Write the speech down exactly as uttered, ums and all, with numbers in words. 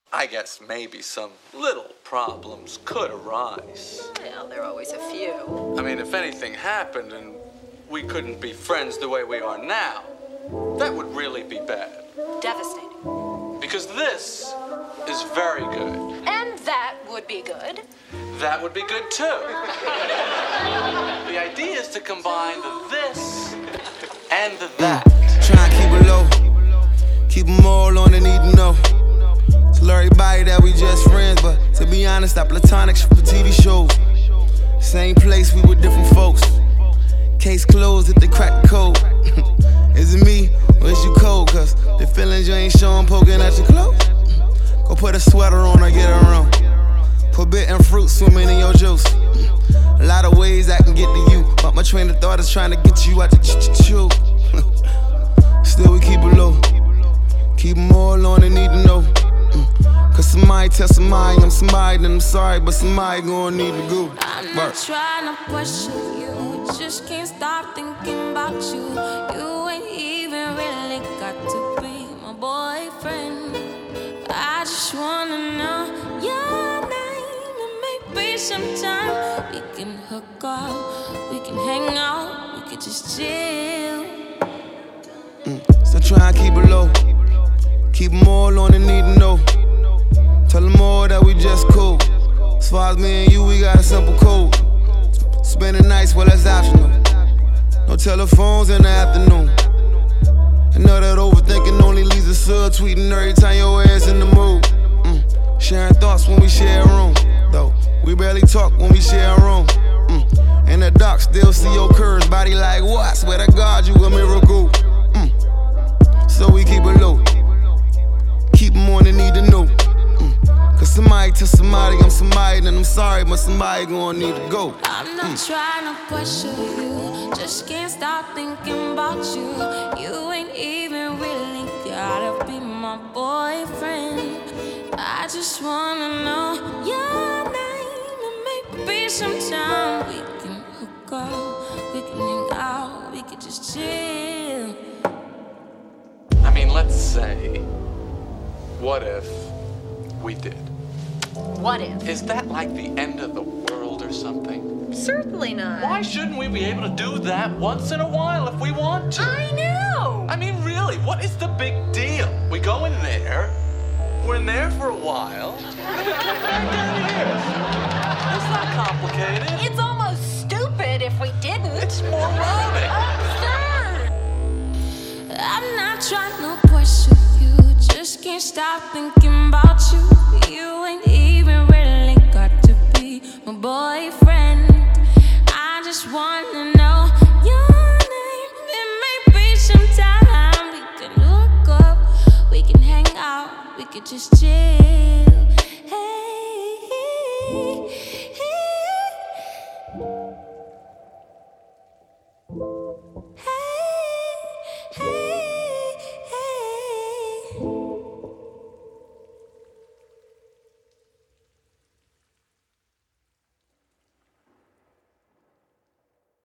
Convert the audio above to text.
I guess maybe some little problems could arise. Well, there are always a few. I mean, if anything happened and we couldn't be friends the way we are now, that would really be bad. Devastating. Because this is very good. And that would be good. That would be good too. The idea is to combine the this and the that. Try and keep it low. Keep them all on the need to know. Tell everybody that we just friends, but to be honest, I platonic shit for T V shows. Same place, we with different folks. Case closed if they crack the code. Is it me or is you cold? Cause the feelings you ain't showing poking at your clothes. Go put a sweater on or get a room. Forbidden fruit swimming in your juice. A lot of ways I can get to you, but my train of thought is trying to get you out the ch-ch-chew. Still we keep it low. Keep them all on the need to know. Cause somebody tell somebody I'm somebody, then I'm sorry, but somebody gon' need to go. I'm not trying to question you, just can't stop thinking about you. You ain't even really got to be my boyfriend. I just wanna know your name, and maybe sometime we can hook up, we can hang out, we could just chill. Mm, so try and keep it low. Keep them all on the need to know. Tell them all that we just cool. As far as me and you, we got a simple code. Spending nights, well, that's optional. No telephones in the afternoon. I know that overthinking only leads to sub-tweeting every time your ass in the mood. Mm. Sharing thoughts when we share a room, though we barely talk when we share a room. Mm. In the dark, still see your curves, body like what? I swear to God, you a miracle. Mm. So we keep it low. Keep them on the need to know. Cause somebody tell somebody I'm somebody, then I'm sorry, but somebody gon' need to go. I'm not mm. trying to question you, just can't stop thinking about you. You ain't even really gotta be my boyfriend. I just wanna know your name, and maybe sometime we can hook up, we can hang out, we could just chill. I mean, let's say, what if we did? What if? Is that like the end of the world or something? Certainly not. Why shouldn't we be able to do that once in a while if we want to? I know! I mean, really, what is the big deal? We go in there, we're in there for a while, and then we come back out here. It's not complicated. It's almost stupid if we didn't. It's moronic. Absurd! I'm not trying to question you, just can't stop thinking about you. You ain't even really got to be my boyfriend. I just wanna know your name, and maybe sometime we can hook up, we can hang out, we could just chill. Hey,